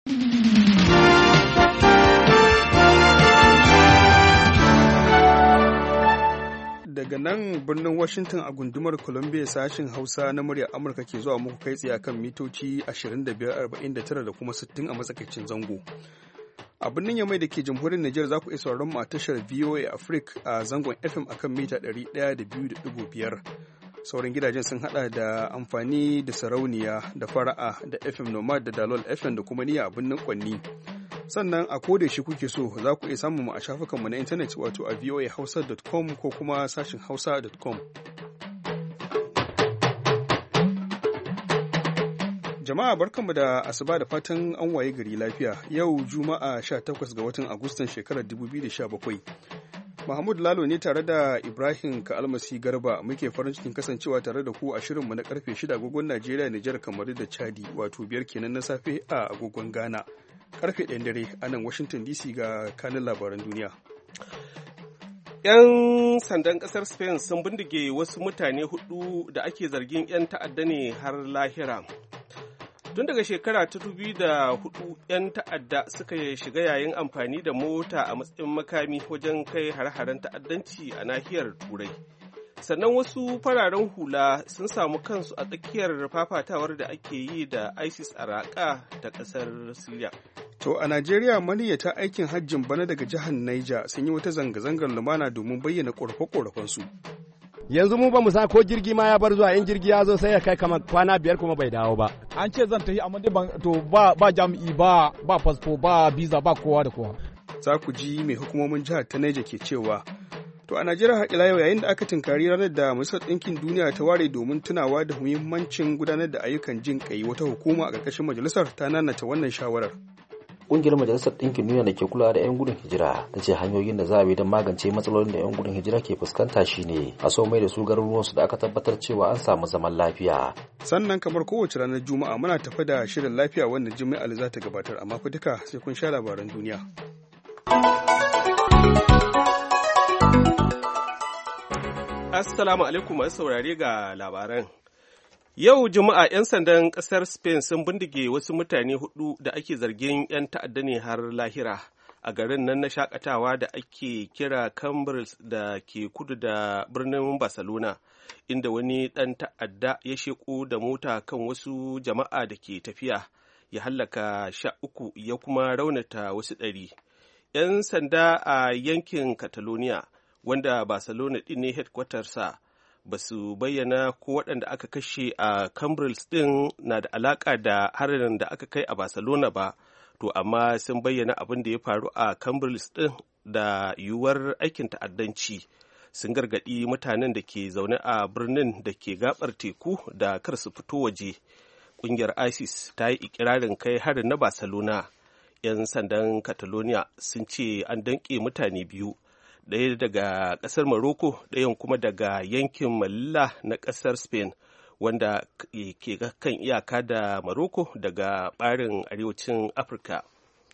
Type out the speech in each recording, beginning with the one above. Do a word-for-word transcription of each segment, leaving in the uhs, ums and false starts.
Daga nan birnin Washington a gundumar Columbia sashin Hausa na muryar Amurka ke zuwa muku kai tsaye kan mitoci ashirin da biyar, arba'in da tara da kuma sittin a matsakaicin zango. A birnin Yamai da ke jamhuriyar Nijar za ku iya sauraron mu a tashar V O A Africa a zangon F M akan mita ɗari ɗaya da biyu da ɗigo biyar. Sauran gidajen sun hada da amfani da sarauniya da fara'a da F M Nomad da Dalol F M da kuma niyya a birnin Kwanni. Sannan a koda shi kuke so za ku iya samun mu a shafukanmu na intanet wato a voa hausa dot com ko kuma sashin hausa dot com. Jama'a barkanmu da asuba da fatan an waye gari lafiya. Yau Juma'a sha takwas ga watan Agustan shekarar dubu biyu da sha bakwai. Mahmud Lalo ne tare da Ibrahim Ka'almasi Garba muke farin cikin kasancewa tare da ku a shirinmu na karfe shida agogon Najeriya, Nijar, Kamaru da Chadi wato biyar kenan na safe a agogon Ghana. Karfe ɗayan dare a nan Washington D C ga kanin labaran duniya. 'Yan sandan ƙasar Spain sun bindige wasu mutane hudu da ake zargin 'yan ta'adda ne har lahira. Tun daga shekara ta dubu da hudu 'yan ta'adda suka shiga yayin amfani da mota a matsayin makami wajen kai hare-haren ta'addanci a nahiyar Turai. Sannan wasu fararen hula sun samu kansu a tsakiyar fafatawar da ake yi da ISIS a Raqqa ta ƙasar Syria. To a Najeriya maniyyata aikin hajjin bana daga jihar Niger sun yi wata zanga-zangar lumana domin bayyana ƙorafe-ƙorafensu. Yanzu mu ba mu sa ko jirgi ma ya bar zuwa, in jirgi ya zo sai ya kai kamar kwana biyar kuma bai dawo ba. An ce zan tafi amma dai ban to ba ba jami'i ba ba fasfo ba visa ba kowa da kowa. Za ku ji mai hukumomin jihar ta Niger ke cewa to a Najeriya har ila yau yayin da aka tunkari ranar da Majalisar Ɗinkin Duniya ta ware domin tunawa da muhimmancin gudanar da ayyukan jin kai, wata hukuma a ƙarƙashin majalisar ta nanata wannan shawarar. Ƙungiyar Majalisar Ɗinkin Duniya da ke kula da 'yan gudun hijira ta ce hanyoyin da za a bi don magance matsalolin da 'yan gudun hijira ke fuskanta shine a so mai da su garuruwansu da aka tabbatar cewa an samu zaman lafiya. Sannan kamar kowace ranar Juma'a muna tafi da shirin lafiya wanda Jummai Ali za ta gabatar, amma fa duka sai kun sha labaran duniya. Assalamu alaikum masu saurare ga labaran. Yau Juma'a 'yan sandan ƙasar Spain sun bindige wasu mutane hudu da ake zargin 'yan ta'adda ne har lahira a garin nan na shakatawa da ake kira Cambrils da ke kudu da birnin Barcelona, inda wani ɗan ta'adda ya sheƙo da mota kan wasu jama'a da ke tafiya, ya hallaka sha uku ya kuma raunata wasu ɗari. 'Yan sanda a yankin Catalonia, wanda Barcelona ɗin ne headquartersa, ba su bayyana ko waɗanda aka kashe a Cambrils ɗin na da alaƙa da harin da aka kai a Barcelona ba, to amma sun bayyana abin da ya faru a Cambrils ɗin da yiwuwar aikin ta'addanci. Sun gargaɗi mutanen da ke zaune a birnin da ke gabar teku da kar su fito waje. Ƙungiyar ISIS ta yi ikirarin kai harin na Barcelona. 'Yan sandan Catalonia sun ce an danƙe mutane biyu, ɗaya daga ƙasar Morocco, ɗayan kuma daga yankin Malilla na ƙasar Spain, wanda ke kan iyaka da Morocco daga ɓarin arewacin Afirka.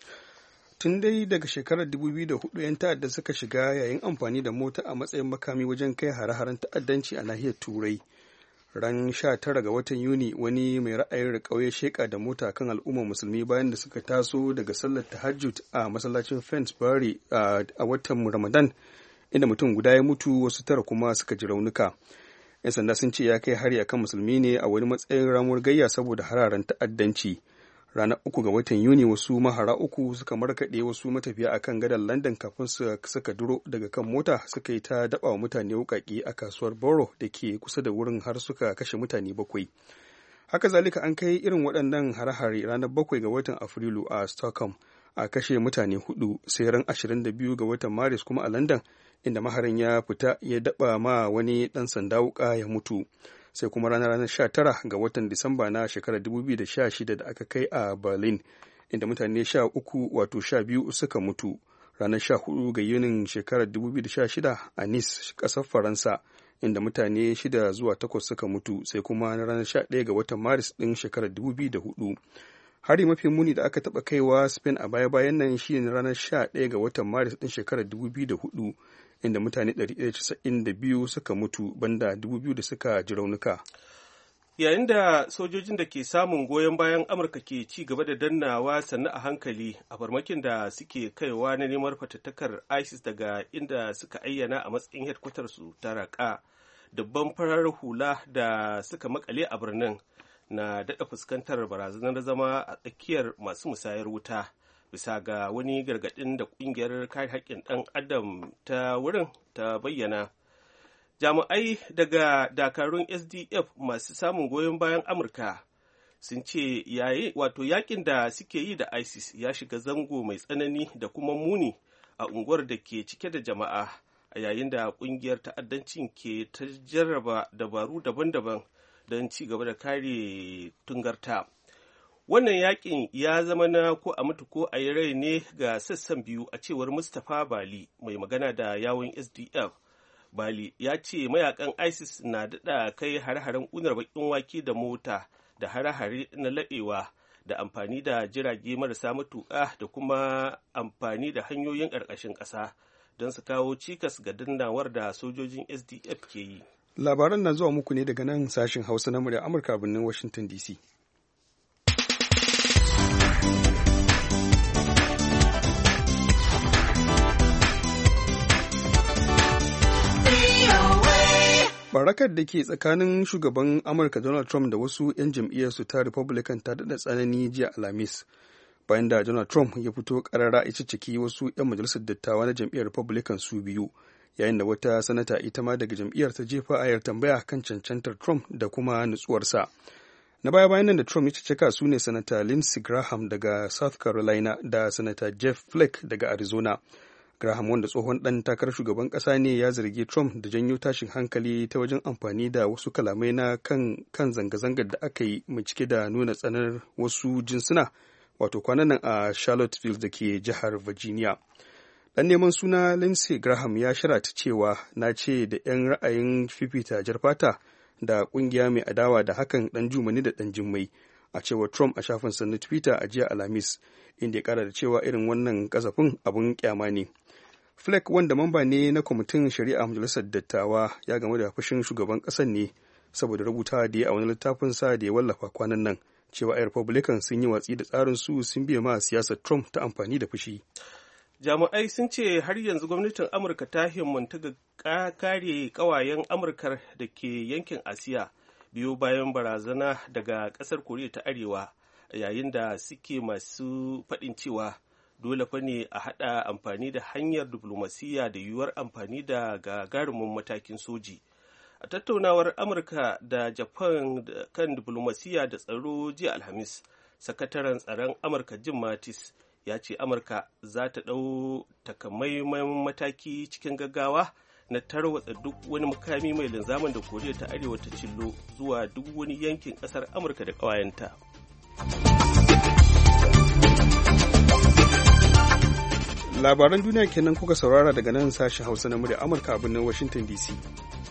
Tun dai daga shekarar dubu biyu da hudu 'yan ta'adda suka shiga yayin amfani da mota a matsayin makami wajen kai hare-haren ta'addanci a nahiyar Turai. Ran sha tara ga watan Yuni wani mai ra'ayin riƙau ya sheƙa da mota kan al'ummar musulmi bayan da suka taso daga sallar tahajjud a masallacin Finsbury a watan Ramadan, inda mutum guda ya mutu wasu tara kuma suka ji raunuka. 'Yan sanda sun ce ya kai hari akan musulmi ne a wani matsayin ramuwar gayya saboda hararen ta'addanci. Ranar uku ga watan Yuni wasu mahara uku suka markaɗe wasu matafiya akan gadar London kafin su suka duro daga kan mota suka yi ta daɓa wa mutane wuƙaƙe a kasuwar Borough da ke kusa da wurin har suka kashe mutane bakwai. Haka zalika an kai irin waɗannan hare-hare ranar bakwai ga watan Afrilu a Stockholm a kashe mutane hudu, sai ran ashirin da biyu ga watan Maris kuma a London, inda maharin ya fita ya daɓa ma wani ɗan sanda wuƙa ya mutu. Sai kuma ranar ranar sha tara ga watan Disamba na shekarar dubu biyu da sha shida da aka kai a Berlin, inda mutane sha uku wato sha biyu suka mutu. Ranar sha hudu ga Yunin shekarar dubu biyu da sha shida a Nice, ƙasar Faransa, inda mutane shida zuwa takwas suka mutu. Sai kuma na ranar sha ɗaya ga watan Maris ɗin shekarar dubu biyu da hudu. Hari mafi muni da aka taɓa kaiwa Spain a baya-bayan nan shi ne ranar sha ɗaya ga watan Maris ɗin shekarar dubu biyu da hudu, inda mutane ɗari ɗaya da casa'in da biyu suka mutu banda dubu biyu da suka ji raunuka. yayin da sojojin da ke samun goyon bayan amurka ke ci gaba da dannawa sannu a hankali a farmakin da suke kaiwa na neman fatattakar isis daga inda suka ayyana a matsayin headquarters su ta raka, dubban farar hula da suka makale a birnin na daɗa fuskantar barazanar zama a tsakiyar masu musayar wuta, bisa ga wani gargaɗin da ƙungiyar kare haƙƙin ɗan adam ta wurin ta bayyana. Jami'ai daga dakarun S D F masu samun goyon bayan Amurka sun ce yayi wato yakin da suke yi da ISIS ya shiga zango mai tsanani da kuma muni a unguwar da ke cike da jama'a, a yayin da ƙungiyar ta'addancin ke ta jarraba dabaru daban-daban don ci gaba da kare tungarta. Wannan yakin ya zama na ko a mutu ko a yi rai ne ga sassan biyu, a cewar Mustapha Bali mai magana da yawun S D F. Bali ya ce mayakan ISIS na daɗa kai hare-haren ƙunar baƙin wake da mota da hare-hare na laɗewa da amfani da jirage marasa matuƙa da kuma amfani da hanyoyin ƙarƙashin ƙasa don su kawo cikas ga dannawar da sojojin S D F ke yi. Labaran na zuwa muku ne daga nan sashen Hausa na murya Amurka birnin Washington D C. Barakar da ke tsakanin shugaban Amurka Donald Trump da wasu 'yan jam'iyyarsu ta Republican ta daɗa tsanani jiya Alhamis, bayan da Donald Trump ya fito ƙarara ya cicciki wasu 'yan majalisar dattawa na jam'iyyar Republican su biyu, yayin da wata sanata ita ma daga jam'iyyar ta jefa ayar tambaya kan cancantar Trump da kuma nutsuwarsa. Na baya bayan nan da Trump ya ciccika su ne sanata Lindsey Graham daga South Carolina da sanata Jeff Flake daga Arizona. Graham, wanda tsohon ɗan takarar shugaban ƙasa ne, ya zargi Trump da janyo tashin hankali ta wajen amfani da wasu kalamai na kan, kan zanga-zangar da aka yi mai cike da nuna tsanar wasu jinsuna, wato kwanan nan a Charlottesville da ke jihar Virginia. Ɗan neman suna Lindsey Graham ya shirata cewa na ce da 'yan ra'ayin fifita jar fata da ƙungiya mai adawa da hakan ɗan jumani da ɗan jimmai, a cewar Trump a shafinsa na Twitter a jiya Alhamis, inda ya ƙara da cewa irin wannan kasafin abun kyama ne. Flake, wanda mamba ne na kwamitin shari'a majalisar dattawa, ya game da fushin shugaban ƙasar ne saboda rubutawa da ya a wani littafin sa da ya wallafa kwanan nan cewa ai Republican sun yi watsi da tsarin su sun biya ma siyasar Trump ta amfani da fushi. Jami'ai sun ce har yanzu gwamnatin Amurka ta himmanta ga kare ƙawayen Amurkar da ke yankin Asiya biyo bayan barazana daga ƙasar Koriya ta Arewa, yayin da suke masu faɗin cewa dole fa ne a haɗa amfani da hanyar diflomasiyya da yiwuwar amfani da gagarumin matakin soji. A tattaunawar Amurka da Japan kan diflomasiyya da tsaro jiya Alhamis, sakataren tsaron Amurka Jim Mattis ya ce Amurka za ta ɗau takamaiman mataki cikin gaggawa na tarwatsa duk wani makami mai linzamin da Koriya ta Arewa ta cillo zuwa duk wani yankin ƙasar Amurka da ƙawayenta. Labaran duniya kenan kuka saurara daga nan sashen Hausa na murya Amurka a birnin Washington D C.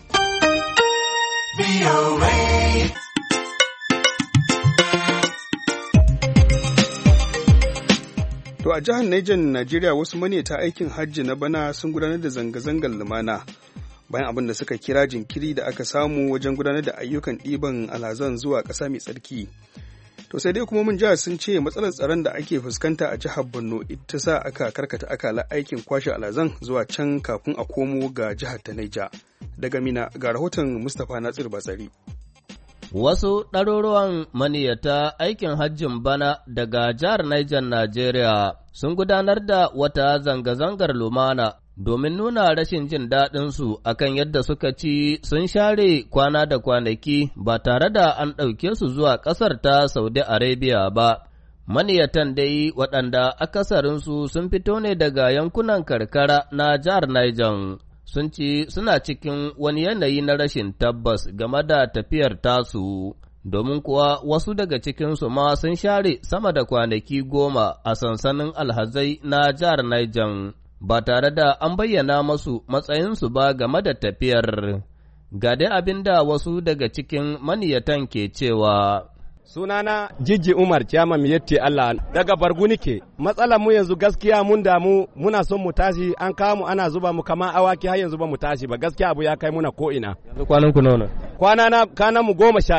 To a jihar Niger, Najeriya, wasu maneta aikin hajji na bana sun gudanar da zanga-zangar lumana bayan abin da suka kira jinkiri da aka samu wajen gudanar da ayyukan ɗiban alhazan zuwa ƙasa mai tsarki. To sai dai kuma mun jihar sun ce matsalar tsaron da ake fuskanta a jihar Borno ita sa aka karkata akala aikin kwashe alhazan zuwa can kafin a komo ga jihar ta Niger. Daga Mina ga rahoton Mustapha Natsir Batsari. Wasu ɗaruruwan maniyata aikin hajjin bana daga jihar Niger, Najeriya sun gudanar da wata zanga-zangar lumana domin nuna rashin jin daɗinsu a kan yadda suka ci sun share kwana da kwanaki ba tare da an ɗauke su zuwa ƙasar ta Saudi Arabia ba. Maniyatan dai waɗanda akasarinsu sun fito ne daga yankunan karkara na jihar Niger. Sun ci suna cikin wani yanayi na rashin tabbas game da tafiyar tasu, domin kuwa wasu daga cikinsu ma sun share sama da kwanaki goma a sansanin alhazai na jihar Niger, ba tare da an bayyana masu matsayinsu ba game da tafiyar. Ga dai abin da wasu daga cikin maniyatan ke cewa. Sunana Jijji Umar Chairman Miyatti Allah daga Bargu nike. Matsalar mu yanzu gaskiya mun damu, muna son mu tashi, an kawo mu ana zuba mu kama awaki har yanzu ba mu tashi ba, gaskiya abu ya kai muna ko ina. Yanzu kwanan ku nawa? Kwana na kana mu goma sha ɗaya.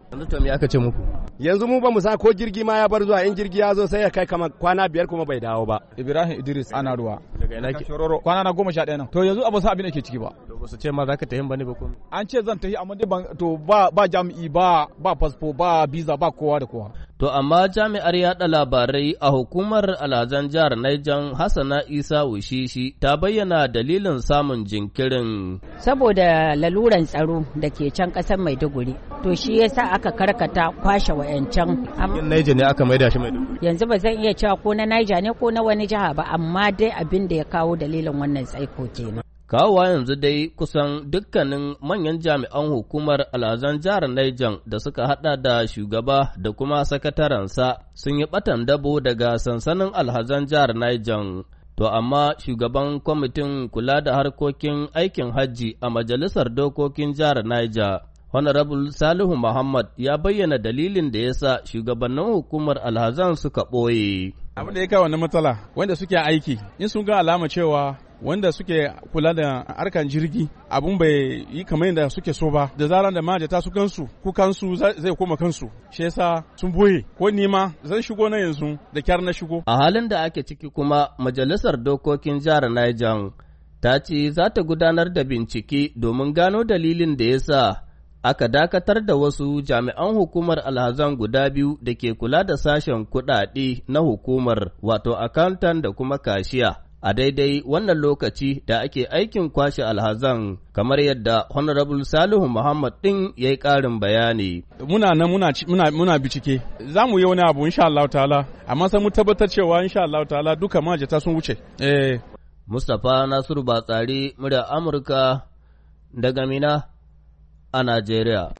Yanzu to me aka ce muku? Yanzu mu ba mu sa ko jirgi ma ya bar zuwa, in jirgi ya zo sai ya kai kama kwana biyar kuma bai dawo ba. Ibrahim Idris ana ruwa. Daga ina ke? Shororo kwana na goma sha ɗaya nan. To yanzu abu sa abin da ke ciki ba. To ba su ce ma za ka tafi ba ne ba kuma? An ce zan tafi amma dai ban to ba ba jami'i ba ba fasfo ba visa ba kowa da kowa. To amma jami'ar yaɗa labarai a hukumar alhazan jihar Niger Hassana Isa Wushishi ta bayyana dalilin samun jinkirin. Saboda laluran tsaro da ke can ƙasar Maiduguri. To shi yasa aka karkata kwashe wayancan. Yin Niger ne aka maida shi Maiduguri. Yanzu ba zan iya cewa ko na Niger ne ko na wani jiha ba, amma dai abin da ya kawo dalilin wannan tsaiko kenan. Kawowa yanzu dai kusan dukkanin manyan jami'an hukumar alhazan jihar Niger da suka hada da shugaba da kuma sakatarensa sun yi batan dabo daga sansanin alhazan jihar Niger. To amma shugaban kwamitin kula da harkokin aikin hajji a majalisar dokokin jihar Niger, Honorable Salihu Muhammad ya bayyana dalilin da ya sa shugabannin hukumar alhazan suka ɓoye. Abin da ya kawo wannan matsala wanda suke aiki in sun ga alama cewa wanda suke kula da harkan jirgi abun bai yi kamar yadda suke so ba, da zaran da majata su kansu kukansu zai koma kansu, shi yasa sun boye. Ko nima zan shigo na yanzu da kyar na shigo. A halin da ake ciki kuma majalisar dokokin jihar Niger ta ce za ta gudanar da bincike domin gano dalilin da ya sa aka dakatar da wasu jami'an hukumar alhazan guda biyu da ke kula da sashen kuɗaɗe na hukumar, wato accountant da kuma kashiya, a daidai wannan lokaci da ake aikin kwashe alhazan, kamar yadda Honorable Salihu Muhammad ɗin ya yi ƙarin bayani. Muna nan muna, muna, muna bincike, za mu yi wani abu insha Allah ta'ala, amma sai mu tabbatar cewa insha Allah ta'ala duka majata sun wuce. Eh. Mustapha Nasiru Batsari, murya Amurka daga Mina a Najeriya.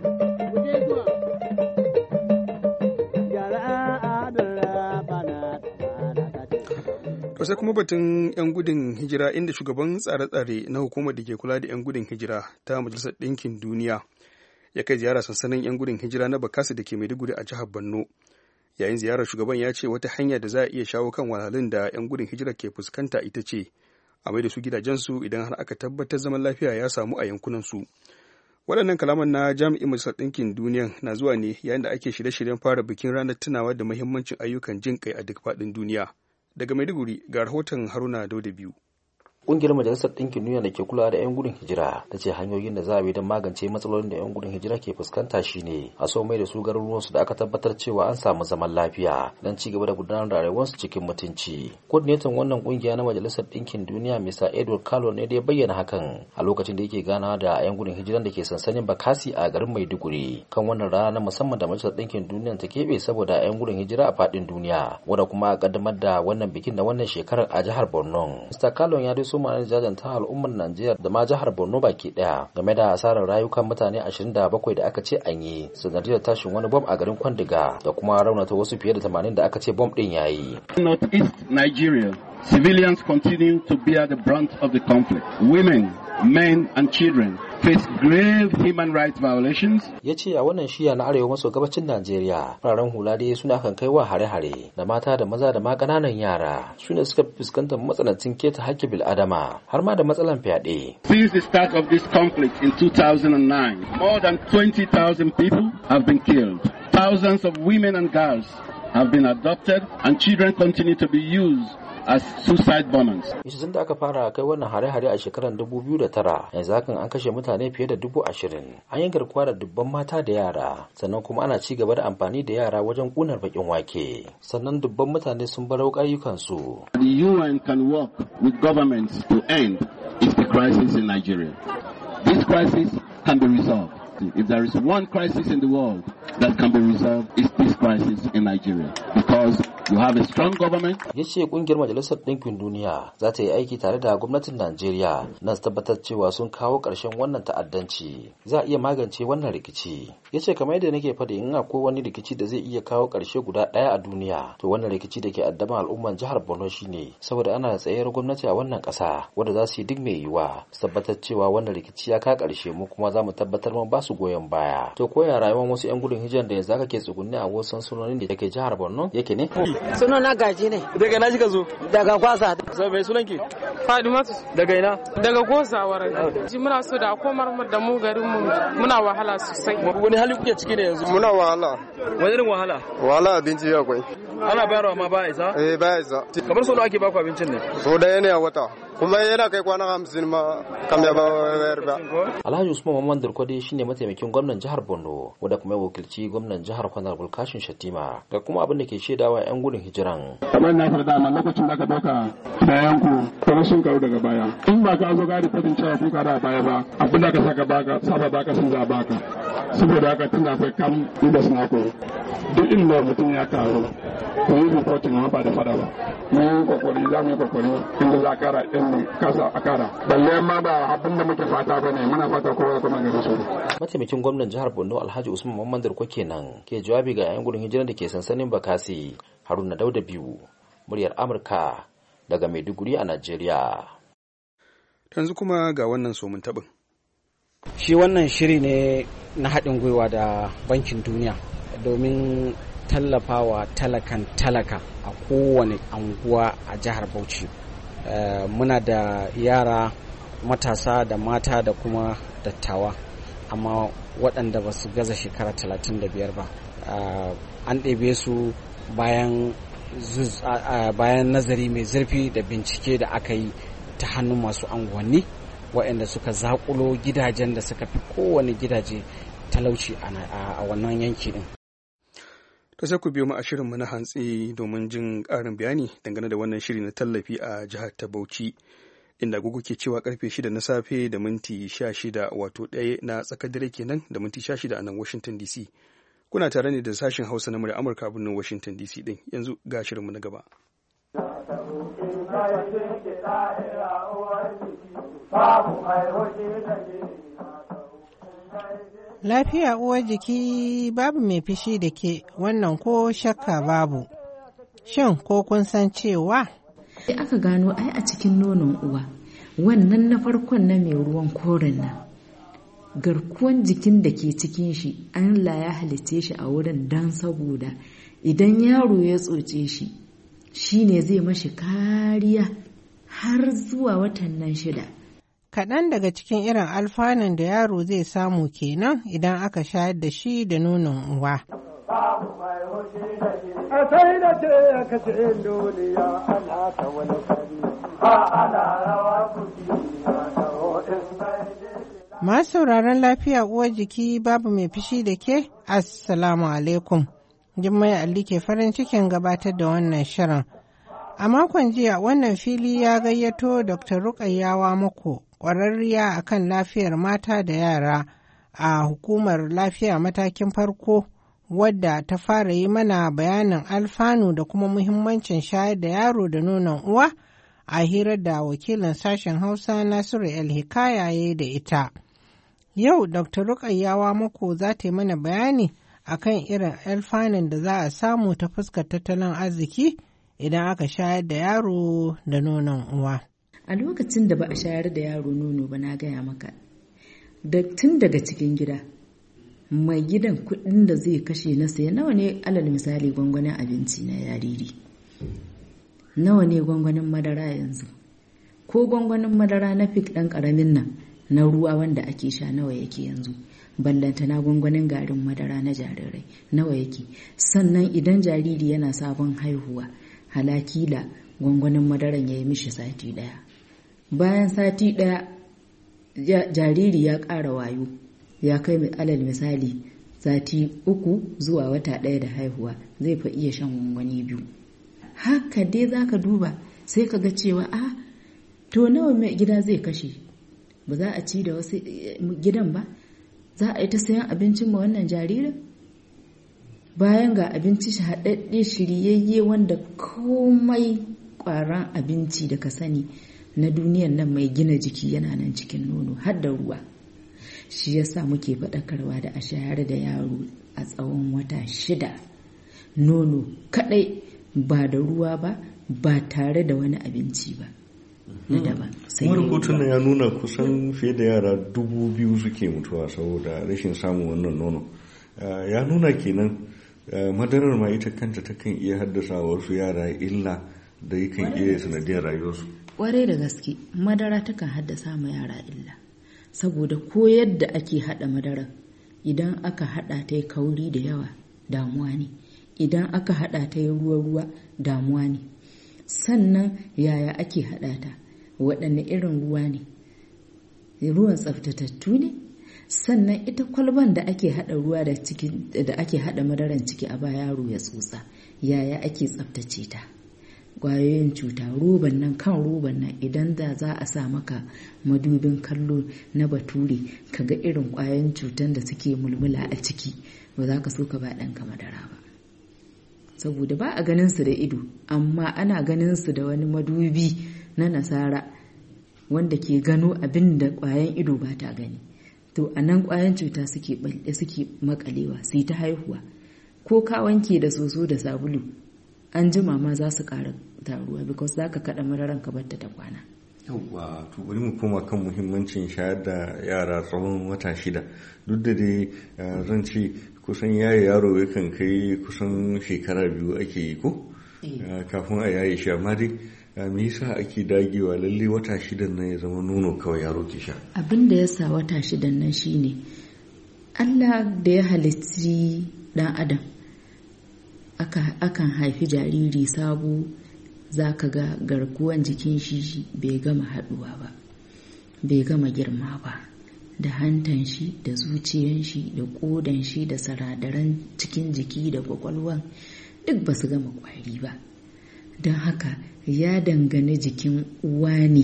To sai kuma batun 'yan gudun hijira, inda shugaban tsare-tsare na hukumar da ke kula da 'yan gudun hijira ta Majalisar Ɗinkin Duniya ya kai ziyara sansanin 'yan gudun hijira na Bakasi da ke Maiduguri a jihar Borno. Yayin ziyarar shugaban ya ce wata hanya da za a iya shawo kan wahalhalun da 'yan gudun hijira ke fuskanta ita ce a mai da su gidajensu idan har aka tabbatar zaman lafiya ya samu a yankunansu. Waɗannan kalaman na jami'in Majalisar Ɗinkin Duniya na zuwa ne yayin da ake shirye-shiryen fara bikin ranar tunawa da muhimmancin ayyukan jin kai a duk faɗin duniya. Daga Maiduguri ga rahoton Haruna Dauda biyu. Ƙungiyar Majalisar Ɗinkin Duniya da ke kula da 'yan gudun hijira ta ce hanyoyin da za a bi don magance matsalolin da 'yan gudun hijira ke fuskanta shine a so mai da su garuruwansu da aka tabbatar cewa an samu zaman lafiya don ci gaba da gudanar da rayuwarsu cikin mutunci. Coordinator wannan ƙungiya na Majalisar Ɗinkin Duniya Mister Edward Carlo ne da ya bayyana hakan a lokacin da yake ganawa da 'yan gudun hijiran da ke sansanin Bakasi a garin Maiduguri kan wannan rana na musamman da Majalisar Ɗinkin Duniya ta keɓe saboda 'yan gudun hijira a faɗin duniya, wanda kuma a kaddamar da wannan bikin da wannan shekarar a jihar Borno. Mister Carlo ya dai so ma jajanta al'ummar Najeriya da ma jihar Borno baki daya game da asarar rayukan mutane ashirin da bakwai da aka ce an yi sanadiyar tashin wani bom a garin Kwandiga da kuma raunata wasu fiye da tamanin da aka ce bom din yayi. North East Nigeria, civilians continue to bear the brunt of the conflict. Women, men and children face grave human rights violations. Ya ce a wannan shiya na arewa maso gabacin Najeriya, fararen hula dai suna kan kai wa hare-hare da mata da maza da ma ƙananan yara su ne suka fuskantar matsanancin keta haƙƙin bil'adama har ma da matsalan fyaɗe. Since the start of this conflict in two thousand nine, more than twenty thousand people have been killed. Thousands of women and girls have been adopted and children continue to be used as suicide bombers. Tun da aka fara kai wannan hare-hare a shekarar dubu biyu da tara, yanzu hakan an kashe mutane fiye da dubu ashirin. An yi garkuwa da dubban mata da yara, sannan kuma ana ci gaba da amfani da yara wajen ƙunar bakin wake. Sannan dubban mutane sun bar ayyukansu. The U N can work with governments to end the crisis in Nigeria. This crisis can be resolved. If there is one crisis in the world that can be resolved, it's this crisis in Nigeria. Because you have a strong government. Ya ce kungiyar Majalisar Ɗinkin Duniya za ta yi aiki tare da gwamnatin Najeriya na tabbatar cewa sun kawo ƙarshen wannan ta'addanci. Za a iya magance wannan rikici. Ya ce kamar yadda nake faɗi, in akwai wani rikici da zai iya kawo ƙarshe guda ɗaya a duniya, to wannan rikici da ke addaban al'umman jihar Borno shine saboda ana da tsayayar gwamnati a wannan ƙasa wanda za su yi duk mai yiwuwa su tabbatar cewa wannan rikici ya ka ƙarshe, mu kuma za mu tabbatar mun ba su goyon baya. To koya rayuwar wasu 'yan gudun hijiran da yanzu aka ke tsugunni a wasu sansanonin da ke jihar Borno yake ne? Sunana Gaji ne. Daga na kika zo? Daga Kwasa. Sai mai sunanki? Fadimatu. Daga ina? Daga Gozawar. Ji muna so da komar mu da mu garin mu muna wahala sosai. Wani hali kuke ciki ne yanzu? Muna wahala. Wani irin wahala? Wahala abinci akwai. Ana bayarwa ma ba isa? Eh ba isa. Kamar sau nawa ake baku abincin ne? So daya ne a wata. Kuma yana kai kwana hamsin ma kam ya ba bayar ba. Alhaji Usman Mamman Durkwade shine mataimakin gwamnan jihar Borno wanda kuma ya wakilci gwamnan jihar Honorable Kashin Shattima ga kuma abin da ke shaidawa yan gudun hijiran. Kamar na faɗa ma lokacin da ka dauka bayan ku kuma sun karu daga baya. In ba ka zo ga rikotin cewa kun kara baya ba abin da ka saka baka saba baka sun za baka. Saboda haka tun da akwai kam inda suna ko duk inda mutum ya karu ko yi rikotin ma ba da fada ba. Mun yi kokari za mu yi kokari inda za a kara in kasa a kara. Balle ma ba abin da muke fata ba ne muna fata kowa kuma ga su. Mataimakin gwamnan jihar Borno Alhaji Usman Mamman Durko kenan ke jawabi ga 'yan gudun hijiran da ke sansanin Bakasi. Haruna Dauda biyu muryar Amurka daga Maiduguri a Najeriya. Yanzu kuma ga wannan somin tabin. Shi wannan shiri ne na haɗin gwiwa da Bankin Duniya domin tallafawa talakan talaka a kowane anguwa a jihar Bauchi. Uh, muna da yara matasa da mata da kuma dattawa amma waɗanda ba su gaza shekara talatin da biyar ba. Uh, an ɗebe su bayan uh, bayan nazari mai zurfi da bincike da aka yi ta hannun masu anguwanni waɗanda suka zaƙulo gidajen da suka fi kowane gidaje talauci a wannan yanki din. Ta sai ku biyo mu a shirinmu na hantsi domin jin ƙarin bayani dangane da wannan shiri na tallafi a jihar ta Bauchi, inda gugu ke cewa karfe shida na safe da minti sha shida wato ɗaya na tsakar dare kenan da minti sha shida a nan Washington D C. Kuna tare ne da sashen Hausa na murya Amurka a birnin Washington D C din. Yanzu ga shirinmu na gaba. Lafiya uwar jiki babu mai fishi da ke, wannan ko shakka babu. Shin ko kun san cewa? Sai aka gano ai a cikin nonon uwa, wannan na farkon na mai ruwan koren nan, garkuwan jikin da ke cikin shi Allah ya halitte shi a wurin dan saboda idan yaro ya tsotse shi, shi ne zai mashi kariya har zuwa watan nan shida. Kaɗan daga cikin irin alfanun da yaro zai samu kenan idan aka shayar da shi da nonon uwa. Masu sauraron lafiya uwar jiki babu mai fishi da ke, Assalamu alaikum. Jummai Ali ke farin cikin gabatar da wannan shirin. A makon jiya wannan fili ya gayyato Doctor Rukayyawa Mako, ƙwararriya a kan lafiyar mata da yara a hukumar lafiya matakin farko, wadda ta fara yi mana bayanin alfanu da kuma muhimmancin shayar da yaro da nonon uwa a hirar da wakilin sashen Hausa Nasiru El-Hikaya ya da ita. Yau Doctor Rukayyawa Mako za ta yi mana bayani akan irin alfanun da za a samu ta fuskar tattalin arziki idan aka shayar da yaro da nonon uwa. A lokacin da ba a shayar da yaro nono ba, na gaya maka, da tun daga cikin gida mai gidan kuɗin da zai kashe na saya nawa ne, alal misali gwangwanin abinci na jariri, nawa ne gwangwanin madara yanzu, ko gwangwanin madara na fik ɗan ƙaramin nan na ruwa wanda ake sha nawa yake yanzu, ballanta na gwangwanin garin madara na jarirai nawa yake. Sannan idan jariri yana sabon haihuwa, halakila gwangwanin madaran ya yi mishi sati ɗaya, bayan sati ɗaya jariri ya ƙara wayo, ya kai alal misali sati uku zuwa wata ɗaya da haihuwa, zai fa iya shan gwangwani biyu. Haka dai za ka duba sai ka ga cewa a to nawa mai gida zai kashe, ba za a ci da wasu gidan ba, za a yi ta sayan abincin ma wannan jaririn, bayan ga abinci shi haɗaɗɗe shiryayye wanda komai ƙwaron abinci da ka sani na duniyan nan mai gina jiki yana nan cikin nono har da ruwa. Shi yasa muke faɗakarwa da a shayar da yaro a tsawon wata shida nono kaɗai, ba da ruwa ba, ba tare da wani abinci ba na daban. Kuma rubutun ya nuna kusan fiye da yara dubu biyu suke mutuwa saboda rashin samun wannan nono. Ya nuna kenan madarar ma ita kanta takan iya haddasa wasu yara illa da yakan iya sanadiyar rayuwarsu. Kwarai da gaske madara takan haddasa ma yara illa saboda ko yadda ake hada madara idan aka hada ta yi kauri da yawa damuwa ne, idan aka hada ta yi ruwa-ruwa damuwa ne. Sannan yaya ake hada ta, waɗanne irin ruwa ne, ruwan tsaftatattu ne. Sannan ita kwalban da ake hada ruwa da ciki da ake hada madaran ciki a ba yaro ya tsotsa, yaya ake tsaftace ta. Kwayoyin cuta, roban nan kan roban nan idan da za a sa maka madubin kallo na bature ka ga irin kwayoyin cutan da suke mulmula a ciki, ba za ka so ka ba ɗanka madara ba saboda ba a ganin su da ido, amma ana ganin su da wani madubi na nasara wanda ke gano abin da kwayan ido ba ta gani. To a nan kwayan cuta suke balle suke makalewa sai ta haihuwa. Ko ka wanke da soso da sabulu an jima ma za su ƙara taruwa because za ka kaɗa madaran ka batta ta kwana. Yawwa, to bari mu koma kan muhimmancin shayar da yara tsawon wata shida. Duk da dai zan ce kusan yaye yaro yakan kai kusan shekara biyu ake yi ko? Kafin a yaye shi, amma dai me yasa ake dagewa lalle wata shidan nan ya zama nono kawai yaro ke sha? Abin da ya sa wata shidan nan shine Allah da ya halitti dan adam akan haifi jariri sabo, za ka ga garkuwan jikin shi bai gama haduwa ba, bai gama girma ba, da hantan shi da zuciyan shi da kodan shi da saradaran cikin jiki da kwakwalwan duk ba su gama kwari ba. Don haka ya dangane jikin uwa ne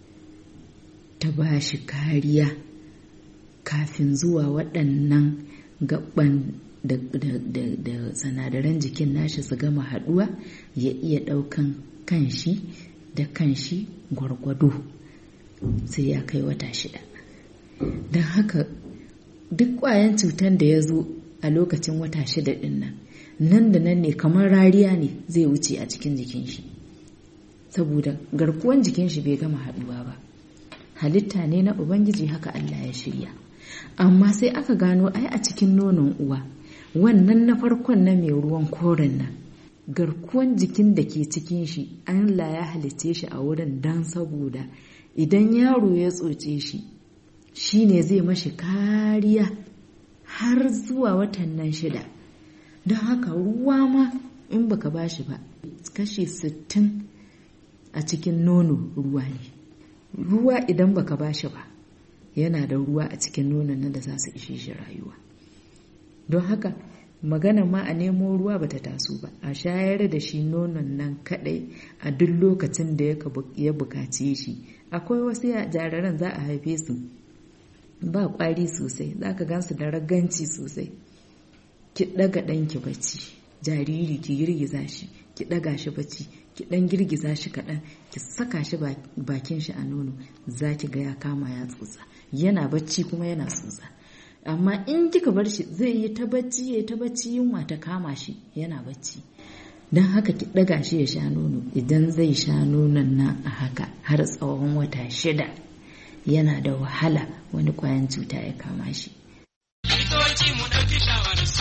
ta ba shi kariya kafin zuwa waɗannan gaban da, da, da, da sanadaran jikin nashi su gama haduwa ya iya daukan kanshi da kanshi gwargwado sai ya kai wata shida. Don haka duk kwayan cutar da ya zo a lokacin wata shida din nan nan da nan ne kamar rariya ne zai wuce a cikin jikin shi saboda garkuwan jikin shi bai gama haduwa ba. Halitta ne na Ubangiji, haka Allah ya shirya. Amma sai aka gano ai a cikin nonon uwa wannan na farkon na mai ruwan koren nan garkuwan jikin da ke cikin shi Allah ya halitte shi a wurin dan saboda idan yaro ya tsotse shi shine zai mashi kariya har zuwa watan nan shida. Don haka ruwa ma in baka bashi ba kashi sittin a cikin nono ruwa ne. Ruwa idan baka bashi ba yana da ruwa a cikin nonon nan da za su ishe shi rayuwa. Don haka magana ma a nemo ruwa bata taso ba, a shayar da shi nonon nan kadai a duk lokacin da ya bukace shi. Akwai wasu jariran za a haife su ba kwari sosai, za ka gansu da raganci sosai. Ki daga ɗanki bacci, jariri ki girgiza shi, ki daga shi bacci, ki dan girgiza shi kaɗan, ki saka shi bakin shi a nono, za ki ga ya kama ya tsotsa, yana bacci kuma yana tsotsa. Amma in kika bar shi zai yi ta bacci ya ta bacci yunwa ta kama shi yana bacci. Don haka ki daga shi ya sha nono. Idan zai sha nonon nan a haka har tsawon wata shida yana da wahala wani kwayan cuta ya kama shi. Likitoci mu ɗauki shawararsu.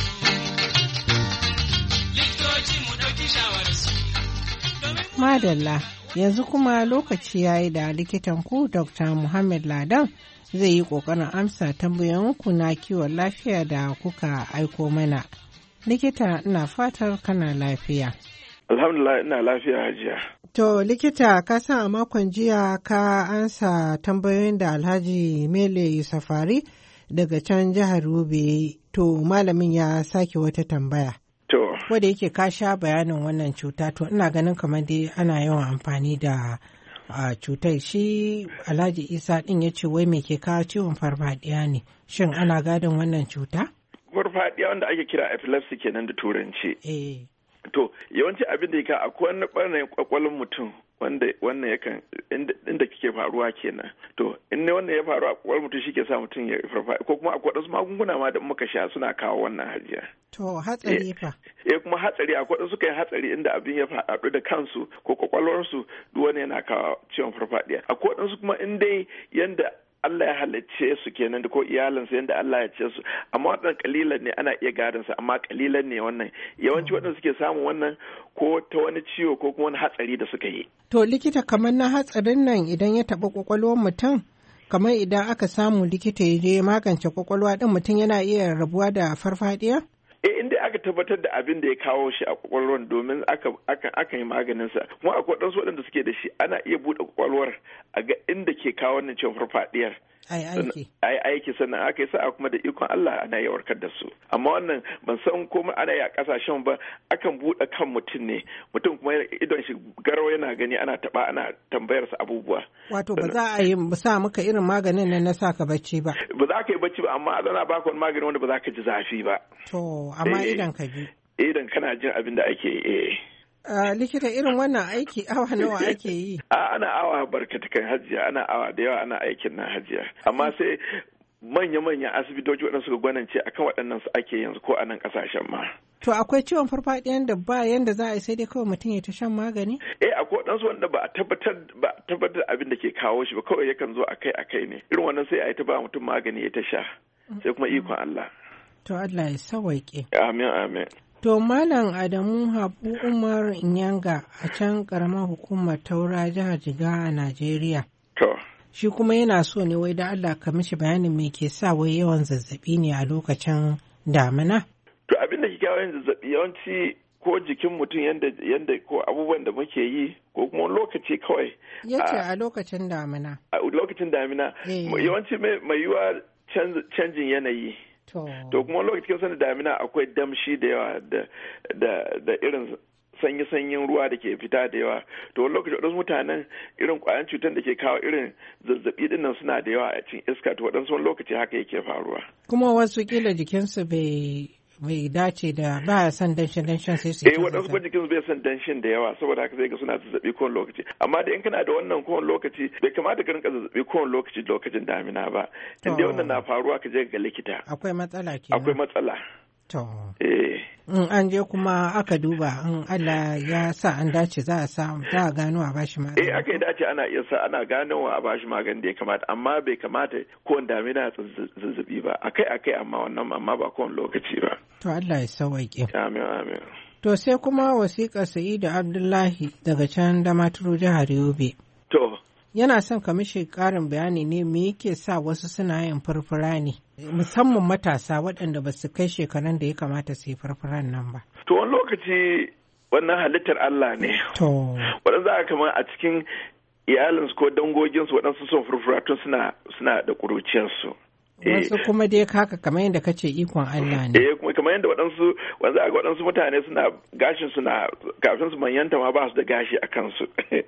Likitoci mu ɗauki shawararsu. Madalla, yanzu kuma lokaci ya yi da likitan ku Doctor Muhammad Ladan zai yi ƙoƙarin amsa tambayoyinku na kiwon lafiya da kuka aiko mana. Likita, ina fatar kana lafiya. Alhamdulillah, ina lafiya hajiya. To likita, ka san a makon jiya ka ansa tambayoyin da Alhaji Mele Safari daga can jihar Yobe. To malamin ya sake wata tambaya. To. Wanda yake ka sha bayanin wannan cuta, to ina ganin kamar dai ana yawan amfani da a cutar. Shi Alhaji Isa din ya ce wai me ke kawo ciwon farfadiya ne? Shin ana gadon wannan cuta? Farfadiya wanda ake kira epilepsy kenan da turanci. Eh. To yawanci abin da yake akwai wani ɓarnayin kwakwalwar mutum wanda wannan yakan inda kike faruwa kenan. To in ne wannan ya faru a kwakwalwar mutum shi ke sa mutum ya farfadiya, ko kuma akwai wasu magunguna ma da muka sha suna kawo wannan hajiya. To hatsari fa. Eh kuma hatsari akwai wasu suka yi hatsari inda abin ya faɗaɗu da kansu ko kwakwalwarsu duk wani yana kawo ciwon farfadiya. Akwai wasu kuma in dai yanda Allah ya halicce su kenan ko iyalinsu yadda Allah ya ce su, amma waɗannan kalilan ne ana iya gadon su, amma kalilan ne wannan. Yawanci waɗanda suke samun wannan ko ta wani ciwo ko kuma wani hatsari da suka yi. To likita, kamar na hatsarin nan idan ya taɓa kwakwalwar mutum, kamar idan aka samu likita ya je magance kwakwalwa ɗin, mutum yana iya rabuwa da farfadiya? Eh, inda aka tabbatar da abin da ya kawo shi a kwakwalwar domin aka aka aka yi maganin sa, kuma akwai wadansu waɗanda suke da shi ana iya buɗe kwakwalwar a ga inda ke kawo wannan ciwon farfadiyar. Ai aiki. Ai aiki sannan aka yi sa'a kuma da ikon Allah ana iya warkar da su. Amma wannan ban san komai ana yi a kasashen ba, akan buɗe kan mutum ne, mutum kuma idon shi garau yana gani ana taba ana tambayar sa abubuwa. Wato ba za a yi sa maka irin maganin nan na saka bacci ba. Ba za ka yi bacci ba, amma ana baka wani magani wanda ba za ka ji zafi ba. To amma idan ka ji. Idan kana jin abin da ake yi. Uh, likita, irin wannan aiki awa nawa ake yi? A ana awa barkatakan hajiya, ana awa da yawa ana aikin nan hajiya. Amma sai manya-manyan asibitoci waɗanda suka gwanance akan waɗannan su ake yanzu ko a nan ƙasashen ma. To akwai ciwon farfaɗiyan da ba yanda za a yi sai dai kawai mutum ya ta shan magani? Eh, akwai waɗansu wanda ba a tabbatar ba a tabbatar abin da ke kawo shi ba, kawai yakan zo akai-akai ne. Irin wannan sai a yi ta ba mutum magani ya ta sha, sai kuma ikon Allah. To Allah ya sawaƙe. Amin, amin. To Malam Adamu Habu Umar Nyanga a can ƙaramar hukumar Taura jihar Jigawa a Najeriya. To. Shi kuma yana so ne wai da Allah ka mishi bayanin me ke sa wai yawan zazzabi ne a lokacin damina? To abin da ke kawo yin zazzabi yawanci ko jikin mutum yanda yanda ko abubuwan da muke yi ko kuma lokaci kawai. Yace a lokacin damina. A lokacin damina. Yawanci mai yiwuwa canjin yanayi. To kuma lokacin sanin damina akwai damshi da yawa da irin sanyi-sanyin ruwa da ke fita da yawa. To wani lokaci waɗansu mutanen irin ƙwayan cutar da ke kawo irin zazzaɓi ɗin nan suna da yawa a cikin iska, to waɗansu wani lokaci haka yake faruwa. Kuma wasu kila jikinsu bai bai dace da ba son danshin danshin sai su yi. Eh, waɗansu kuma jikinsu bai son danshin da yawa, saboda haka sai ga suna zazzaɓi kowane lokaci. Amma da in kana da wannan kowane lokaci bai kamata ka rinka zazzaɓi kowane lokaci lokacin damina ba. In dai wannan na faruwa ka je ga likita. Akwai matsala kenan. Akwai matsala. To. Eh. In an je kuma aka duba in Allah ya sa an dace za a sa za a gano a bashi magani. Eh, aka yi dace ana iya sa ana ganowa a bashi magani da ya kamata, amma bai kamata kowane damina zazzaɓi ba. Akai akai amma wannan amma ba kowane lokaci ba. To Allah ya sauwaƙe. Amin, amin. To sai kuma wasiƙar Sa'idu Abdullahi daga can Damaturu jihar Yobe. To. Yana son ka mishi ƙarin bayani ne me yake sa wasu suna yin furfura ne, musamman matasa waɗanda ba su kai shekarun da ya kamata su yi furfuran nan ba. To wani lokaci wannan halittar Allah ne. To. Waɗanda za a kamar a cikin iyalinsu ko dangoginsu waɗansu son furfura tun suna da ƙuruciyarsu. Wasu kuma dai kaka kamar yadda kace ikon Allah ne. Eh, kuma kamar yadda waɗansu wanzu a waɗansu mutane suna gashin suna kafin su manyanta ma ba su da gashi a kansu.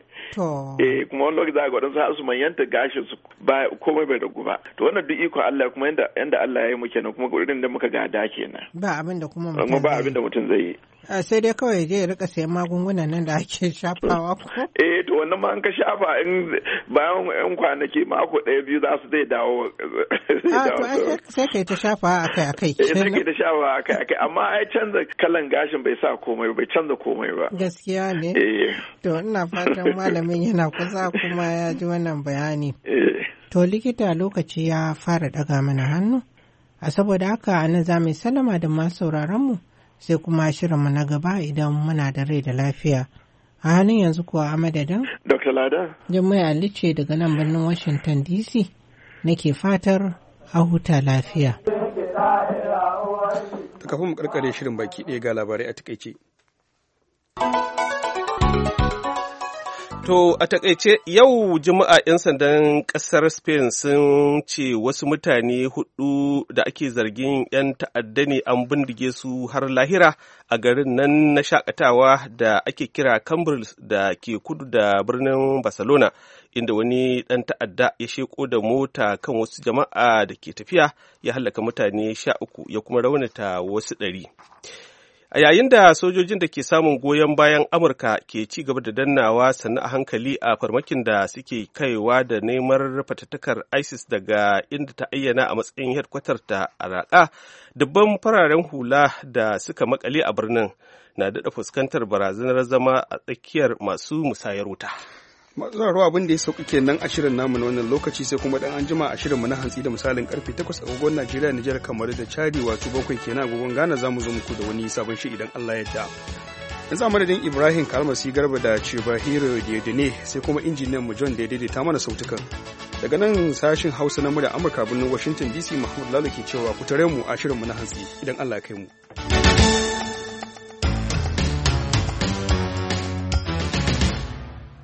To. Eh, kuma wani lokaci za a ga waɗansu har su manyanta gashin su ba komai bai ragu ba. To wannan duk ikon Allah kuma yadda yadda Allah ya yi mu kenan kuma irin da muka gada kenan. Ba abin da kuma mutum zai yi. Ba abin da mutum zai yi. Sai dai kawai je ya rika sayan magungunan nan da ake shafawa ko? Eh, to wannan ma an ka shafa in bayan yan kwanaki mako ɗaya biyu za su zai dawo. A to sai kai ta shafa akai akai. Eh, sai kai ta shafa akai akai, amma ai canza kalan gashin bai sa komai bai canza komai ba. Gaskiya ne. Eh. To ina fatan malamin yana kusa kuma ya ji wannan bayani. Eh. To likita lokaci ya fara daga mana hannu. A saboda haka anan za mu sallama da masu sauraron mu. Sai kuma shirinmu na gaba idan muna da rai da lafiya. A halin yanzu kuwa a madadin? Doctor Lada. Jummai Ali ce daga nan birnin Washington D C nake fatar a huta lafiya. Ta kafin mu karkare shirin baki ɗaya ga labarai a takaice. To a takaice yau Juma'a 'yan sandan ƙasar Spain sun ce wasu mutane hudu da ake zargin 'yan ta'adda ne an bindige su har lahira a garin nan na shakatawa da ake kira Cambrils da ke kudu da birnin Barcelona, inda wani ɗan ta'adda ya sheko da mota kan wasu jama'a da ke tafiya ya hallaka mutane sha uku ya kuma raunata wasu ɗari. A yayin da sojojin da ke samun goyon bayan Amurka ke ci gaba da dannawa sannu a hankali a farmakin da suke kaiwa da neman fatattakar ISIS daga inda ta ayyana a matsayin hedkwatar ta a Raqqa, dubban fararen hula da suka makale a birnin na daɗa fuskantar barazanar zama a tsakiyar masu musayar wuta. matsararwa abin da ya sauka kenan a shirin namu na wannan lokaci sai kuma dan anjima a shirin mu na hantsi da misalin karfe takwas agogon Najeriya Nijar kamar da Chadi wato bakwai kenan agogon Ghana zamu zo muku da wani sabon shiri idan Allah ya yarda. Yanzu a madadin Ibrahim Kalmasi Garba da Chibahiro Diodene sai kuma injiniyan mu John da ya daidaita mana sautukan. Daga nan sashin Hausa na murya Amurka birnin Washington D C Mahmud Lalo ke cewa ku tare mu a shirin mu na hantsi idan Allah ya kai mu.